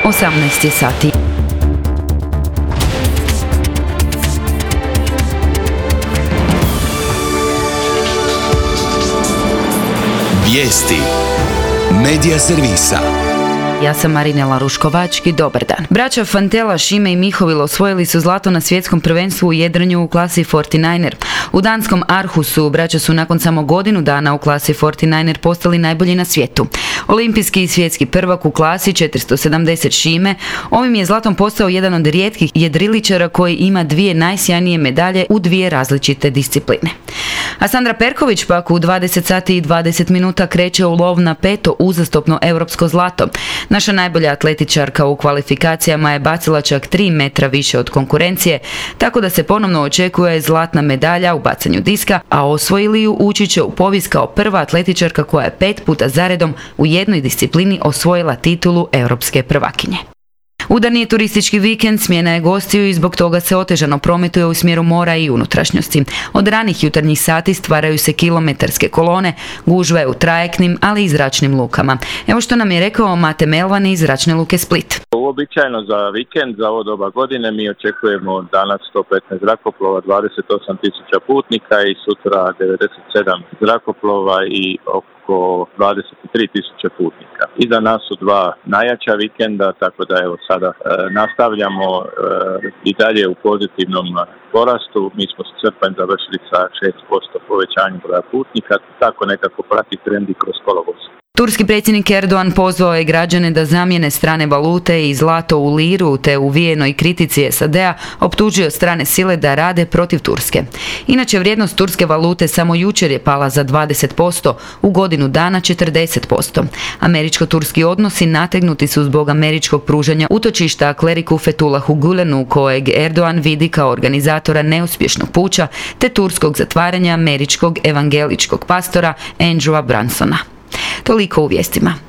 18 je sati. Vijesti Medija servisa. Ja sam Marinela Ruškovački, dobar dan. Braća Fantela, Šime i Mihovil osvojili su zlato na svjetskom prvenstvu u jedrenju u klasi 49er. U danskom Aarhusu braća su nakon samo godinu dana u klasi 49er postali najbolji na svijetu. Olimpijski i svjetski prvak u klasi 470 Šime, ovim je zlatom postao jedan od rijetkih jedriličara koji ima dvije najsjajnije medalje u dvije različite discipline. A Sandra Perković pak u 20 sati i 20 minuta kreće u lov na 5. uzastopno europsko zlato. Naša najbolja atletičarka u kvalifikacijama je bacila čak 3 metra više od konkurencije, tako da se ponovno očekuje zlatna medalja u bacanju diska, a osvojili ju ući će u povijest kao prva atletičarka koja je 5 puta zaredom u jednoj disciplini osvojila titulu europske prvakinje. Udarni je turistički vikend, smjena je gostiju i zbog toga se otežano prometuje u smjeru mora i unutrašnjosti. Od ranih jutarnjih sati stvaraju se kilometarske kolone, gužve u trajektnim, ali i zračnim lukama. Evo što nam je rekao Mate Melvan iz Zračne luke Split. Uobičajeno za vikend, za ovo doba godine, mi očekujemo danas 115 zrakoplova, 28.000 putnika i sutra 97 zrakoplova i oko 23.000 putnika. Iza nas su dva najjača vikenda, tako da evo sada nastavljamo i dalje u pozitivnom porastu. Mi smo srpanj završili sa 6% povećanjem broja putnika, tako nekako prati trend i kroz kolovoz. Turski predsjednik Erdogan pozvao je građane da zamijene strane valute i zlato u liru, te u uvijenoj kritici SAD-a optužio strane sile da rade protiv Turske. Inače, vrijednost turske valute samo jučer je pala za 20%, u godinu dana 40%. Američko-turski odnosi nategnuti su zbog američkog pružanja utočišta kleriku Fethulahu Gulenu, kojeg Erdogan vidi kao organizatora neuspješnog puča, te turskog zatvaranja američkog evangeličkog pastora Andrewa Bransona. Toliko u vijestima.